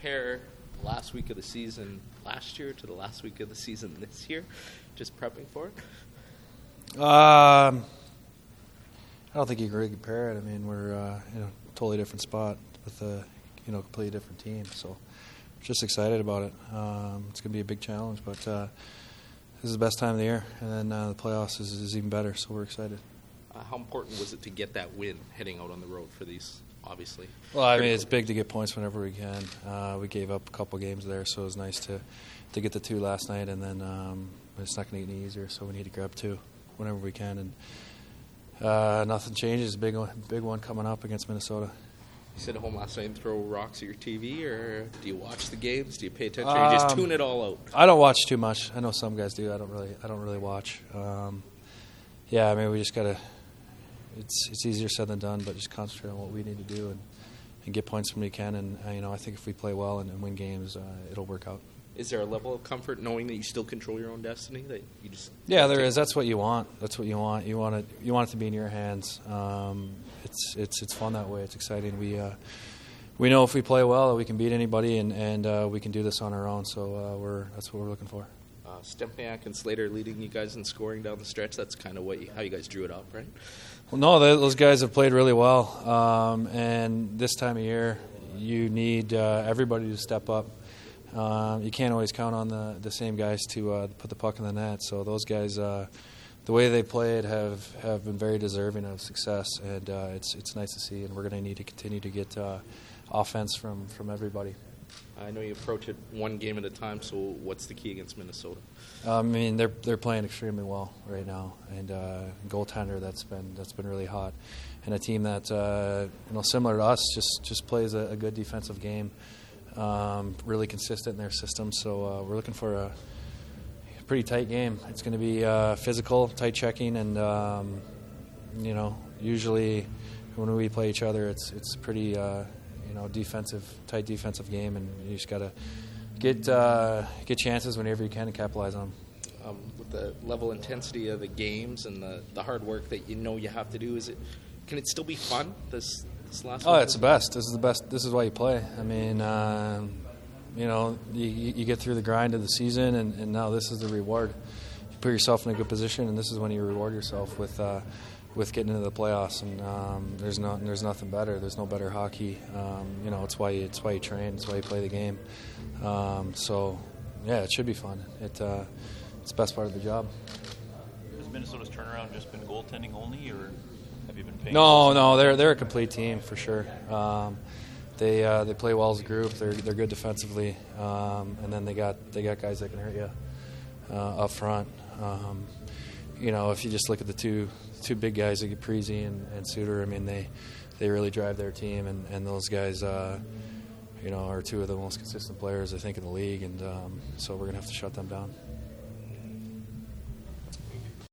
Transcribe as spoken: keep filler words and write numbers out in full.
compare the last week of the season last year to the last week of the season this year, just prepping for it? Um, I don't think you can really compare it. I mean, we're uh, in a totally different spot with a you know completely different team. So, just excited about it. Um, it's going to be a big challenge, but uh, this is the best time of the year, and then uh, the playoffs is, is even better. So we're excited. Uh, how important was it to get that win heading out on the road for these? Obviously. Well, I mean, it's big to get points whenever we can. Uh, we gave up a couple games there, so it was nice to to get the two last night, and then um, it's not going to get any easier, so we need to grab two whenever we can. And uh, nothing changes. Big one, big one coming up against Minnesota. You sit at home last night and throw rocks at your T V, or do you watch the games? Do you pay attention, or you just um, tune it all out? I don't watch too much. I know some guys do. I don't really. I don't really watch. Um, yeah, I mean, we just gotta. It's it's easier said than done, but just concentrate on what we need to do and, and get points when we can. And uh, you know, I think if we play well and, and win games, uh, it'll work out. Is there a level of comfort knowing that you still control your own destiny? That you just yeah, there is. That's what you want. That's what you want. You want it. You want it to be in your hands. Um, it's it's it's fun that way. It's exciting. We uh, we know if we play well, we can beat anybody, and and uh, we can do this on our own. So uh, we're that's what we're looking for. Uh, Stempniak and Slater leading you guys in scoring down the stretch. That's kind of what you, how you guys drew it up, right? Well, no, they, those guys have played really well, um, and this time of year, you need uh, everybody to step up. Um, you can't always count on the, the same guys to uh, put the puck in the net. So those guys, uh, the way they played, have, have been very deserving of success, and uh, it's it's nice to see. And we're going to need to continue to get uh, offense from, from everybody. I know you approach it one game at a time. So what's the key against Minnesota? I mean, they're they're playing extremely well right now, and uh, goaltender that's been that's been really hot, and a team that uh, you know similar to us just just plays a, a good defensive game, um, really consistent in their system. So uh, we're looking for a pretty tight game. It's going to be uh, physical, tight checking, and um, you know usually when we play each other, it's it's pretty uh, you know defensive, tight defensive game, and you just got to. Get uh, get chances whenever you can and capitalize on them. Um, with the level intensity of the games and the, the hard work that you know you have to do, is it can it still be fun this this last? Oh, week? It's the best. This is the best. This is why you play. I mean, uh, you know, you, you get through the grind of the season, and, and now this is the reward. You put yourself in a good position, and this is when you reward yourself with. Uh, with getting into the playoffs, and um, there's no, there's nothing better. There's no better hockey. Um, you know, it's why you, it's why you train. It's why you play the game. Um, so, yeah, it should be fun. It uh, it's the best part of the job. Has Minnesota's turnaround just been goaltending only, or have you been paying? No, no, they're they're a complete team for sure. Um, they uh, they play well as a group. They're they're good defensively, um, and then they got they got guys that can hurt you uh, up front. Um, you know, if you just look at the two. Two big guys, like Parise and, and Suter. I mean, they they really drive their team, and, and those guys, uh, you know, are two of the most consistent players I think in the league, and um, so we're gonna have to shut them down.